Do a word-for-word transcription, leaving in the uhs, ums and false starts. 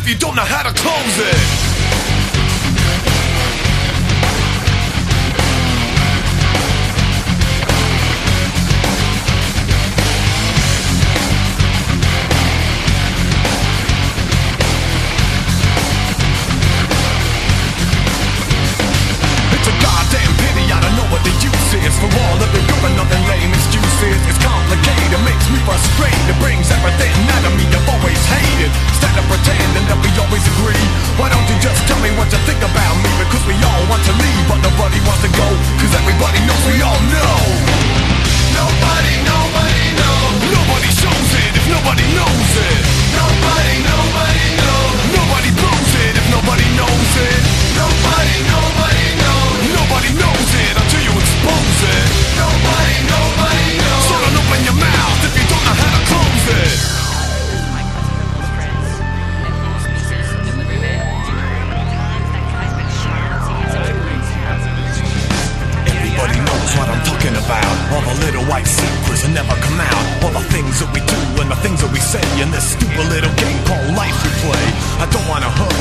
if you don't know how to close it. For all of the good and nothing lame excuses. It's complicated, makes me frustrated. It brings everything out of me I've always hated. Instead of pretending that we always agree, why don't you just tell me what you think about me? Because we all want to leave, but nobody wants to go. Cause everybody knows we all know. Nobody, nobody knows. Nobody shows it if nobody knows it. Nobody, nobody knows. Nobody proves it if nobody knows it. Nobody, nobody knows. Nobody knows it until you expose it. Nobody, nobody knows. So don't open your mouth if you don't know how to close it. Everybody knows what I'm talking about. All the little white secrets that never come out. All the things that we do and the things that we say in this stupid little game called life we play. I don't wanna hurt